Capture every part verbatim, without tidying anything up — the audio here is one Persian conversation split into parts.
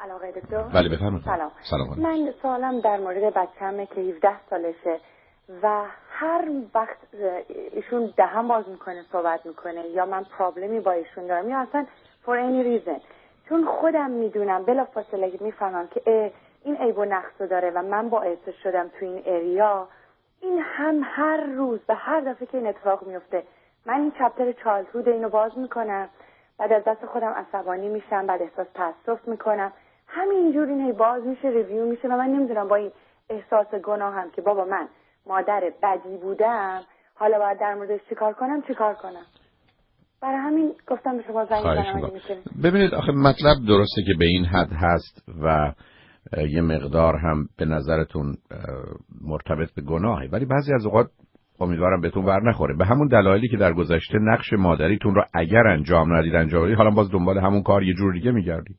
سلام آقای دکتر. بله بفرمایید. سلام. سلام. من سوالم در مورد بچه‌مه که هفده سالشه و هر وقت ایشون دهن باز میکنه صحبت میکنه یا من پرابلمی با ایشون دارم یا اصلا for any reason، چون خودم میدونم بلافاصله میفهمم که این عیب و نقص داره و من باعث شدم تو این اریا، این هم هر روز به هر دفعه که این اتفاق میفته من این چپتر چالدهود اینو باز میکنم، بعد از دست خودم عصبانی میشم، بعد احساس تاسف میکنم، همینجور این هی باز میشه، ریویو میشه و من نمیدونم با این احساس گناهم که بابا من مادر بدی بودم، حالا باید در موردش چیکار کنم چیکار کنم. برای همین گفتم به شما زنگ بزنم. ببینید آخه مطلب درسته که به این حد هست و یه مقدار هم به نظرتون مرتبط به گناهه، ولی بعضی از اوقات امیدوارم بهتون ور نخوره. به همون دلایلی که در گذشته نقش مادریتون رو اگر انجام ندید انجام بدید، حالا باز دنبال همون کار یه جور دیگه میگردید.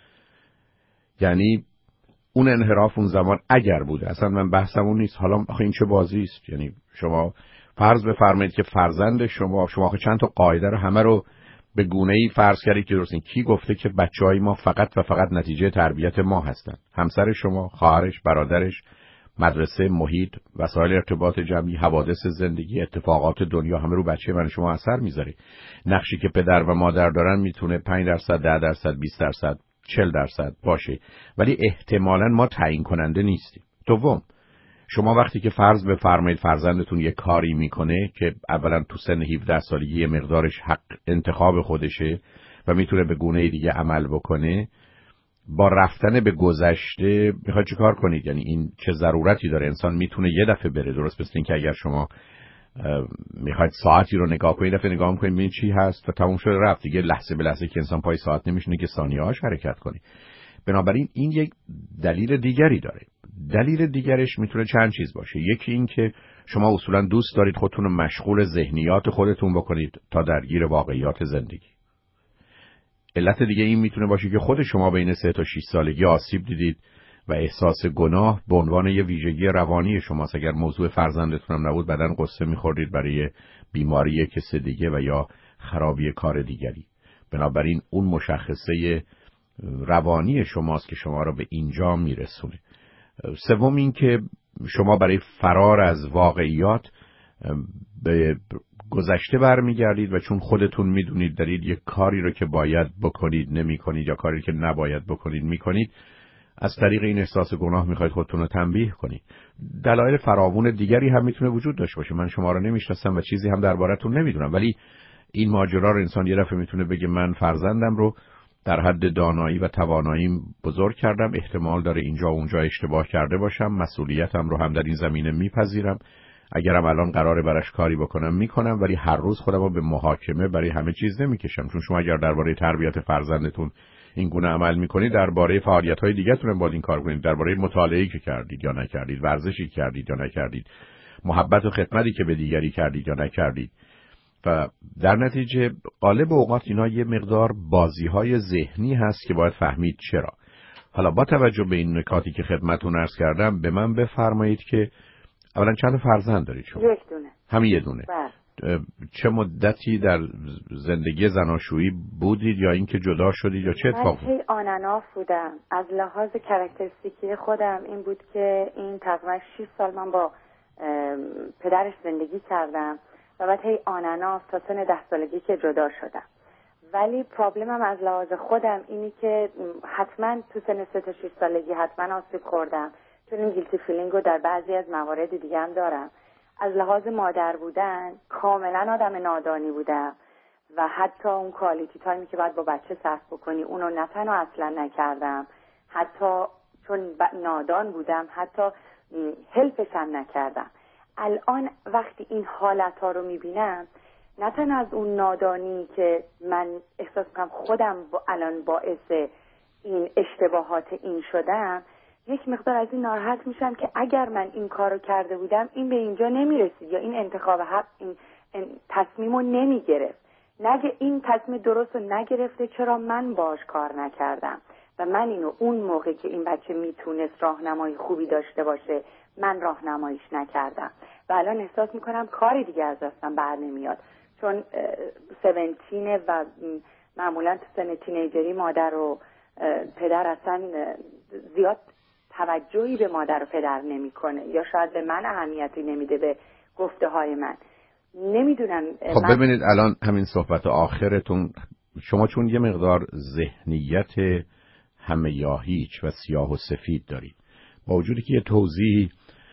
یعنی اون انحراف اون زمان اگر بوده، اصلا من بحثم اون نیست. حالا آخه این چه بازی است؟ یعنی شما فرض بفرمایید که فرزند شما شما آخه چند تا قاعده رو همه رو به گونه‌ای فرض کردید که درستین. کی گفته که بچه‌های ما فقط و فقط نتیجه تربیت ما هستن؟ همسر شما، خواهرش، برادرش، مدرسه، محیط، وسایل ارتباط جمعی، حوادث زندگی، اتفاقات دنیا، همه رو بچه من شما اثر میذاره. نقشی که پدر و مادر دارن میتونه پنج درصد، ده درصد، بیست درصد، چهل درصد باشه، ولی احتمالاً ما تعیین کننده نیستیم. دوم، شما وقتی که فرض بفرمایید فرزندتون یه کاری میکنه که اولا تو سن هفده سالگی یه مقدارش حق انتخاب خودشه و میتونه به گونه دیگه عمل بکنه، با رفتن به گذشته میخواید چه کار کنید؟ یعنی این چه ضرورتی داره؟ انسان میتونه یه دفعه بره، درست مثل این که اگر شما میخواید ساعتی رو نگاه کنید، دفعه نگاه میکنید ببینید چی هست و تموم شده رفت دیگه. لحظه به لحظه که انسان پای ساعت نمیشونه که ثانیه‌هاش حرکت کنه. بنابراین این یک دلیل دیگری داره. دلیل دیگرش میتونه چند چیز باشه. یکی این که شما اصولا دوست دارید خودتون رو مشغول ذهنیات خودتون بکنید تا درگیر واقعیات زندگی. علت دیگه این میتونه باشه که خود شما بین سه تا شش سالگی آسیب دیدید و احساس گناه به عنوان یه ویژگی روانی شماست. اگر موضوع فرزندتون هم نبود بعداً قصه می‌خوردید برای بیماری کس دیگه و یا خرابی کار دیگری. بنابراین اون مشخصه روانی شماست که شما رو به اینجا میرسونه. سوم این که شما برای فرار از واقعیات به گذشته برمیگردید و چون خودتون میدونید دارید یک کاری رو که باید بکنید نمی کنید یا کاری که نباید بکنید میکنید، از طریق این احساس گناه میخواید خودتون رو تنبیه کنید. دلایل فراوون دیگری هم میتونه وجود داشته باشه. من شما رو نمیشناسم و چیزی هم دربارتون نمیدونم، ولی این ماجرا رو انسان یه دفعه میتونه بگه من فرزندم رو در حد دانایی و تواناییم بزرگ کردم، احتمال داره اینجا و اونجا اشتباه کرده باشم، مسئولیتم رو هم در این زمینه میپذیرم، اگرم الان قراره براش کاری بکنم میکنم، ولی هر روز خودم رو به محاکمه برای همه چیز نمیکشم. چون شما اگر درباره تربیت فرزندتون این گونه عمل میکنید، درباره فعالیت‌های دیگه‌تون هم باید این کار کنید، درباره مطالعه‌ای که کردید یا نکردید، ورزشی که کردید یا نکردید، محبت و خدمتی که به دیگری کردید یا نکردید. و در نتیجه غالب اوقات اینا یه مقدار بازی‌های ذهنی هست که باید فهمید چرا. حالا با توجه به این نکاتی که خدمتتون عرض کردم، به من بفرمایید که اولا چند فرزند دارید شما؟ یک دونه. همین یه دونه. بله. چه مدتی در زندگی زناشویی بودید یا اینکه جدا شدید یا چه اتفاقی؟ من آن اند آف بودم. از لحاظ کاراکتریستیکی خودم این بود که این تقریبا شش سال من با پدرش زندگی کردم و بعد هی آن اند آف تا سن ده سالگی که جدا شدم. ولی پرابلمم از لحاظ خودم اینی که حتما تو سن سه تا شش سالگی حتما آسیب خوردم، چون این گیلتی فیلینگ رو در بعضی از موارد دیگه هم دارم. از لحاظ مادر بودن کاملا آدم نادانی بودم و حتی اون کوالیتی تایمی که باید با بچه صرف بکنی اونو نه تنها اصلا نکردم، حتی چون نادان بودم حتی هلپش هم نکردم. الان وقتی این حالت ها رو میبینم، نه تنها از اون نادانی که من احساس کنم خودم با الان باعث این اشتباهات این شدم، یک مقدار از این ناراحت میشم که اگر من این کارو کرده بودم این به اینجا نمیرسید یا این انتخاب حق این, این تصمیمو نمیگرفت. نگه این تصمیم درست رو نگرفته، چرا من باش کار نکردم و من اینو اون موقع که این بچه میتونست راهنمایی خوبی داشته باشه من راهنماییش نکردم و الان احساس میکنم کاری دیگه از دستم بر نمیاد، چون سیونتینه و معمولا تو سن تینیجری مادر رو پدر اصلا زیاد توجهی به مادر و پدر نمیکنه یا شاید به من اهمیتی نمیده، به گفته های من. نمیدونم. خب من... ببینید الان همین صحبت آخرتون، شما چون یه مقدار ذهنیت همه یا هیچ و سیاه و سفید دارید، با وجودی که یه توضیح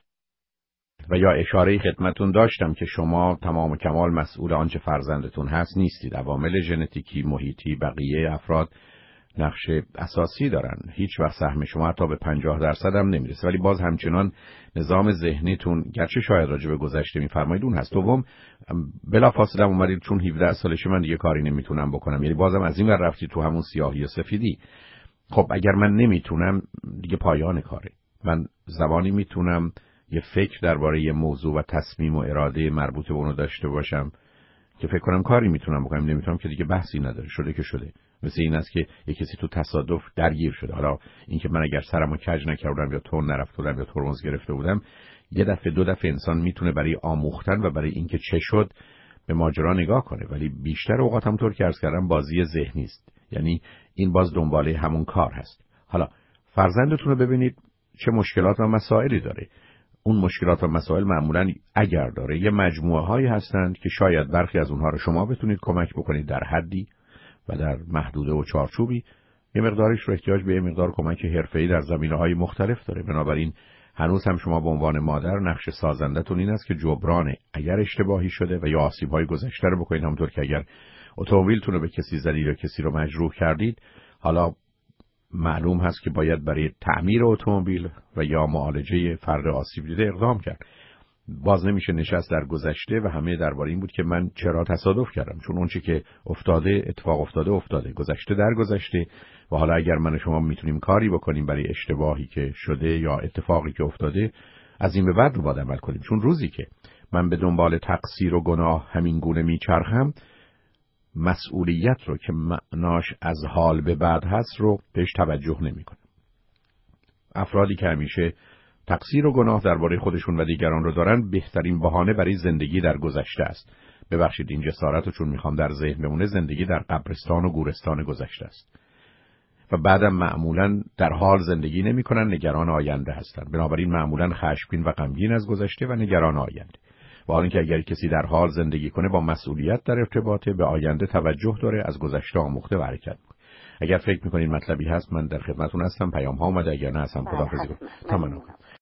و یا اشاره خدمتون داشتم که شما تمام و کمال مسئول آنچه فرزندتون هست نیستید، عوامل ژنتیکی، محیطی، بقیه افراد نقش اساسی دارن. هیچ وقت سهم شما حتی به پنجاه درصد هم نمیرسه، ولی باز همچنان نظام ذهنیتون گرچه شاید راجع به گذشته میفرمایید اون هست. دوم، بلافاصله اومدید چون هفده سالشه من دیگه کاری نمیتونم بکنم، یعنی بازم از این ور رفتید تو همون سیاهی و سفیدی. خب اگر من نمیتونم دیگه پایان کاره. من زبانی میتونم یه فکر درباره یه موضوع و تصمیم و اراده مربوط به اونو داشته باشم که فکر کنم کاری میتونم بکنم، نمیتونم که دیگه بحثی نداره، شده که شده. مثل این است که یه کسی تو تصادف درگیر شده. حالا اینکه من اگر سرمو کج نکردم یا تون نرفته بودم یا ترمز گرفته بودم، یه دفعه دو دفعه انسان میتونه برای آموختن و برای اینکه چه شد به ماجرا نگاه کنه، ولی بیشتر اوقات همونطور که عرض کردم بازی ذهنی است. یعنی این باز دنباله همون کار هست. حالا فرزندتون رو ببینید چه مشکلات و مسائلی داره. اون مشکلات و مسائل معمولاً اگر داره یه مجموعه هایی هستند که شاید برخی از اونها رو شما بتونید کمک بکنید در حدی و در محدوده و چارچوبی، یه مقدارش رو احتیاج به یه مقدار کمک حرفه‌ای در زمینه‌های مختلف داره. بنابراین هنوز هم شما به عنوان مادر نقش سازندتون این است که جبران اگر اشتباهی شده و یا آسیب‌های گذشته رو بکنید. همونطور که اگر اتومبیلتون رو به کسی زدید یا کسی رو مجروح کردید، حالا معلوم هست که باید برای تعمیر اتومبیل و یا معالجه فرد آسیب دیده اقدام کرد. باز نمیشه نشست در گذشته و همه درباره این بود که من چرا تصادف کردم، چون اون چی که افتاده اتفاق افتاده افتاده، گذشته در گذشته. و حالا اگر من و شما میتونیم کاری بکنیم برای اشتباهی که شده یا اتفاقی که افتاده، از این به بعد رو باید عمل کنیم. چون روزی که من به دنبال تقصیر و گناه همین گونه میچرخم، مسئولیت رو که معناش از حال به بعد هست رو بهش توجه نمی کنم. افرادی که همیشه تقصیر و گناه درباره خودشون و دیگران رو دارن، بهترین بهانه برای زندگی در گذشته است. ببخشید این جسارت رو چون میخوام در ذهن بمونه، زندگی در قبرستان و گورستان گذشته است. و بعدم معمولاً در حال زندگی نمی کنن، نگران آینده هستن. بنابراین معمولاً خشمگین و غمگین از گذشته و نگران آینده. و حالا اینکه اگر کسی در حال زندگی کنه با مسئولیت در ارتباطه، به آینده توجه داره، از گذشته آموخته و حرکت میکنه. اگر فکر میکنین مطلبی هست من در خدمتتون هستم. پیام ها اومده، اگر نه هستم خداحافظی. تمام.